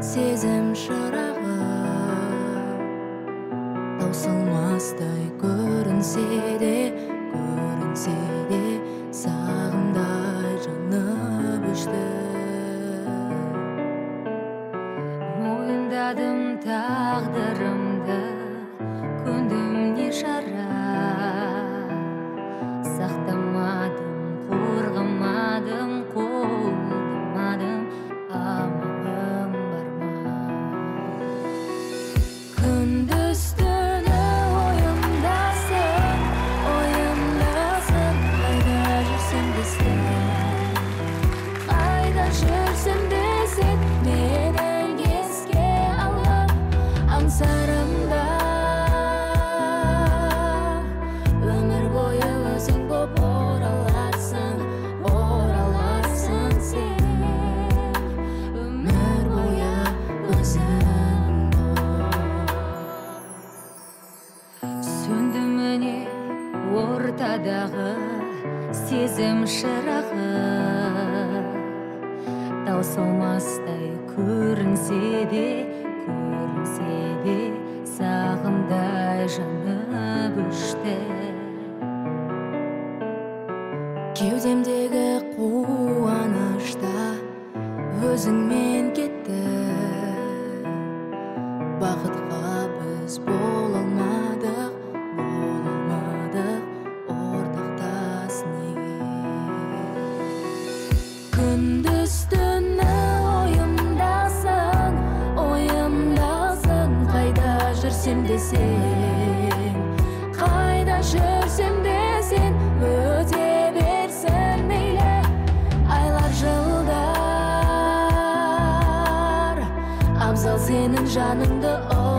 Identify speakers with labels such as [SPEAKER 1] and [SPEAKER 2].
[SPEAKER 1] сезім шырағы таусылмастай көрінсе де сағымдай жанып өшті. Мойындадым тағдырымды, көндім не шара, сақтамадым, қорғамадым, қолдамадым, амалым бар ма? Күндіз-түні ойымдасың, қайда жүрсем де сен, менің еске алып аңсарымда. Өмір бойы өзің боп ораласың сен. Өмір бойы өзің боп. Сөнді міне ортадағы сезім шырағы, таусылмастай көрінсе де сағымдай жанып өшті. Кеудемдегі қуанышта өзіңмен кетті. Бақытқа біз бола алмадық, ортақтас неге? Күндіз-түні ойымдасың, қайда жүрсем де сен, өте берсін мейлі айлар жылдар. Абзал сенің жаныңды